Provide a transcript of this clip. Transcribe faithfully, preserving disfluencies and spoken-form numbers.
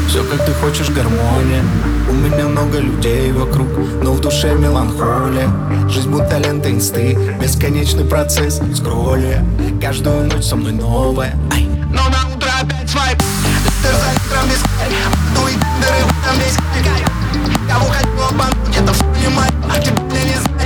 Все как ты хочешь, гармония. У меня много людей вокруг, но в душе меланхолия. Жизнь будто лента инсты, бесконечный процесс скролля. Каждую ночь со мной новая, ай. Но на утро опять свайп. Литр за литром без кайф. Дуй тендеры в этом весь кайф. Кого хотел обмануть, это все не мое. А теперь я не знаю.